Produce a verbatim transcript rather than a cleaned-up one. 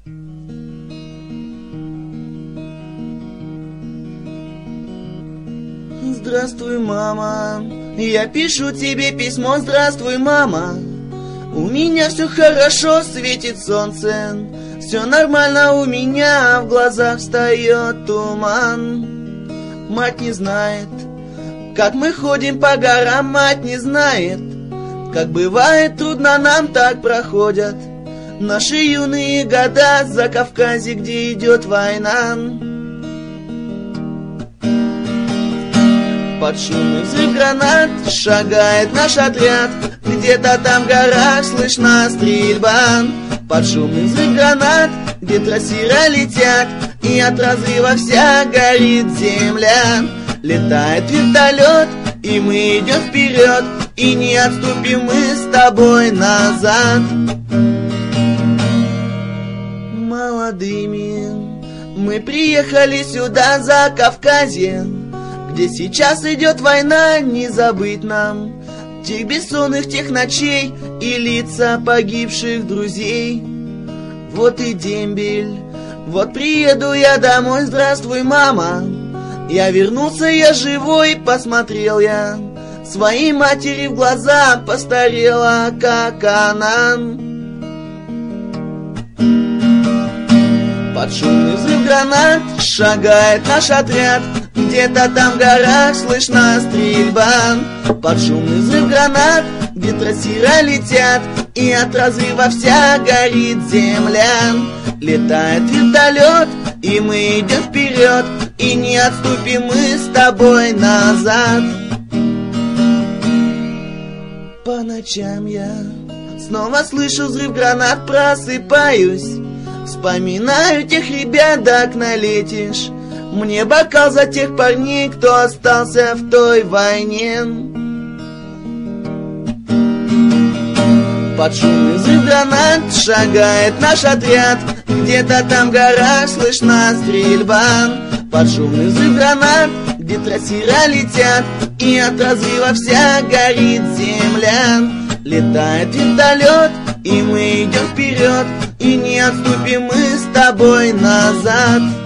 Здравствуй, мама, я пишу тебе письмо. Здравствуй, мама, у меня все хорошо, светит солнце, все нормально у меня, в глазах встает туман. Мать не знает, как мы ходим по горам, мать не знает, как бывает трудно нам, так проходят наши юные года за Кавказе, где идет война. Под шумный взрыв гранат шагает наш отряд, где-то там в горах слышна стрельба. Под шумный взрыв гранат, где трассера летят, и от разрыва вся горит земля. Летает вертолет, и мы идем вперед, и не отступим мы с тобой назад. Молодыми мы приехали сюда за Кавказье, где сейчас идет война, не забыть нам тех бессонных тех ночей и лица погибших друзей. Вот и дембель, вот приеду я домой. Здравствуй, мама, я вернулся, я живой. Посмотрел я своей матери в глаза, постарела, как она. Под шумный взрыв гранат шагает наш отряд, где-то там в горах слышна стрельба. Под шумный взрыв гранат, где трассера летят, и от разрыва вся горит земля. Летает вертолет, и мы идем вперед, и не отступим мы с тобой назад. По ночам я снова слышу взрыв гранат, просыпаюсь, вспоминаю тех ребят, до окна летишь. Мне бокал за тех парней, кто остался в той войне. Под шумный взрыв гранат шагает наш отряд, где-то там в горах слышна стрельба. Под шумный взрыв гранат, где трассера летят, и от разрыва вся горит земля. Летает вертолет, и мы идем вперед, и не отступим мы с тобой назад.